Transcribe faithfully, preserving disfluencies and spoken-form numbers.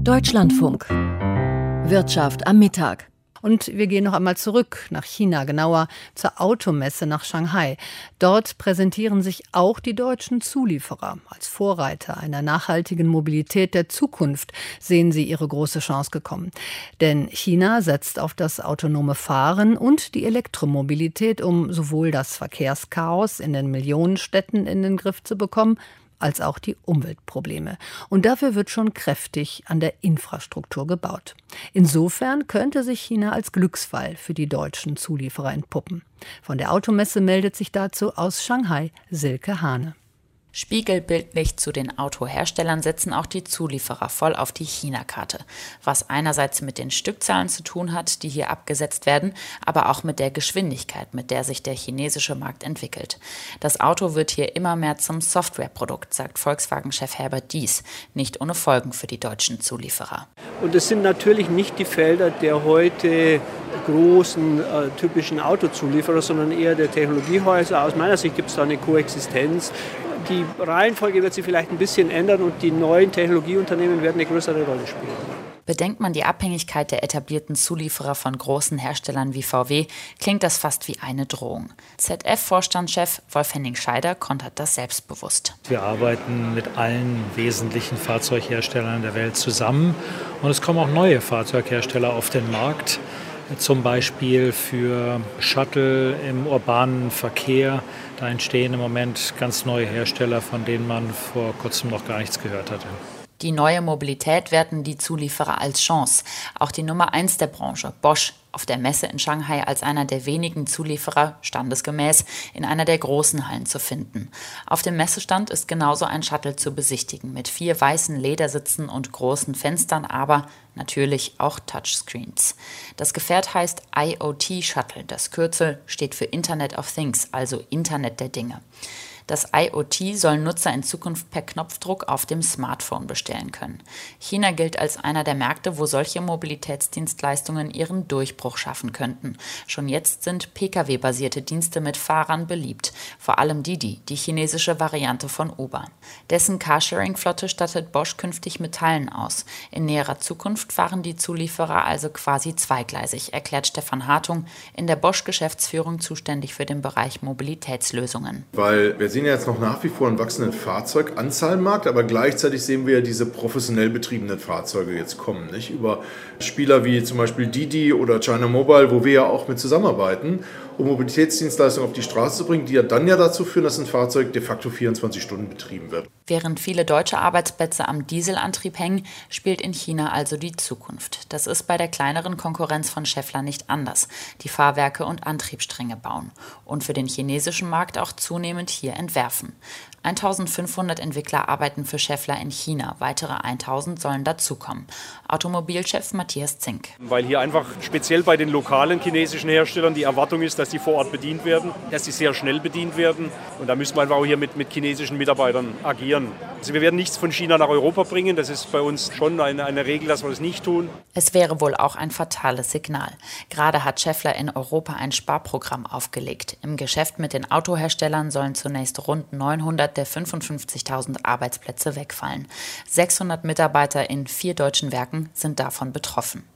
Deutschlandfunk. Wirtschaft am Mittag. Und wir gehen noch einmal zurück nach China, genauer zur Automesse nach Shanghai. Dort präsentieren sich auch die deutschen Zulieferer. Als Vorreiter einer nachhaltigen Mobilität der Zukunft sehen sie ihre große Chance gekommen. Denn China setzt auf das autonome Fahren und die Elektromobilität, um sowohl das Verkehrschaos in den Millionenstädten in den Griff zu bekommen, als auch die Umweltprobleme. Und dafür wird schon kräftig an der Infrastruktur gebaut. Insofern könnte sich China als Glücksfall für die deutschen Zulieferer entpuppen. Von der Automesse meldet sich dazu aus Shanghai Silke Hane. Spiegelbildlich zu den Autoherstellern setzen auch die Zulieferer voll auf die China-Karte. Was einerseits mit den Stückzahlen zu tun hat, die hier abgesetzt werden, aber auch mit der Geschwindigkeit, mit der sich der chinesische Markt entwickelt. Das Auto wird hier immer mehr zum Softwareprodukt, sagt Volkswagen-Chef Herbert Diess, nicht ohne Folgen für die deutschen Zulieferer. Und es sind natürlich nicht die Felder der heute großen äh, typischen Autozulieferer, sondern eher der Technologiehäuser. Aus meiner Sicht gibt es da eine Koexistenz. Die Reihenfolge wird sich vielleicht ein bisschen ändern und die neuen Technologieunternehmen werden eine größere Rolle spielen. Bedenkt man die Abhängigkeit der etablierten Zulieferer von großen Herstellern wie V W, klingt das fast wie eine Drohung. Z F-Vorstandschef Wolf Henning-Scheider kontert das selbstbewusst. Wir arbeiten mit allen wesentlichen Fahrzeugherstellern der Welt zusammen und es kommen auch neue Fahrzeughersteller auf den Markt. Zum Beispiel für Shuttle im urbanen Verkehr. Da entstehen im Moment ganz neue Hersteller, von denen man vor kurzem noch gar nichts gehört hatte. Die neue Mobilität werten die Zulieferer als Chance. Auch die Nummer eins der Branche, Bosch, auf der Messe in Shanghai als einer der wenigen Zulieferer, standesgemäß, in einer der großen Hallen zu finden. Auf dem Messestand ist genauso ein Shuttle zu besichtigen, mit vier weißen Ledersitzen und großen Fenstern, aber natürlich auch Touchscreens. Das Gefährt heißt I O T Shuttle. Das Kürzel steht für Internet of Things, also Internet der Dinge. Das I O T soll Nutzer in Zukunft per Knopfdruck auf dem Smartphone bestellen können. China gilt als einer der Märkte, wo solche Mobilitätsdienstleistungen ihren Durchbruch schaffen könnten. Schon jetzt sind P K W-basierte Dienste mit Fahrern beliebt, vor allem Didi, die chinesische Variante von Uber. Dessen Carsharing-Flotte stattet Bosch künftig mit Teilen aus. In näherer Zukunft fahren die Zulieferer also quasi zweigleisig, erklärt Stefan Hartung, in der Bosch-Geschäftsführung zuständig für den Bereich Mobilitätslösungen. Weil wir sehen ja jetzt noch nach wie vor einen wachsenden Fahrzeuganzahlmarkt, aber gleichzeitig sehen wir ja diese professionell betriebenen Fahrzeuge jetzt kommen, nicht? Über Spieler wie zum Beispiel Didi oder China Mobile, wo wir ja auch mit zusammenarbeiten, um Mobilitätsdienstleistungen auf die Straße zu bringen, die ja dann ja dazu führen, dass ein Fahrzeug de facto vierundzwanzig Stunden betrieben wird. Während viele deutsche Arbeitsplätze am Dieselantrieb hängen, spielt in China also die Zukunft. Das ist bei der kleineren Konkurrenz von Schaeffler nicht anders, die Fahrwerke und Antriebsstränge bauen und für den chinesischen Markt auch zunehmend hier entwerfen. eintausendfünfhundert Entwickler arbeiten für Schaeffler in China, weitere eintausend sollen dazukommen. Automobilchef Matthias Zink. Weil hier einfach speziell bei den lokalen chinesischen Herstellern die Erwartung ist, dass die vor Ort bedient werden, dass sie sehr schnell bedient werden. Und da müssen wir einfach auch hier mit, mit chinesischen Mitarbeitern agieren. Also wir werden nichts von China nach Europa bringen. Das ist bei uns schon eine, eine Regel, dass wir das nicht tun. Es wäre wohl auch ein fatales Signal. Gerade hat Schaeffler in Europa ein Sparprogramm aufgelegt. Im Geschäft mit den Autoherstellern sollen zunächst rund neunhundert der fünfundfünfzigtausend Arbeitsplätze wegfallen. sechshundert Mitarbeiter in vier deutschen Werken sind davon betroffen.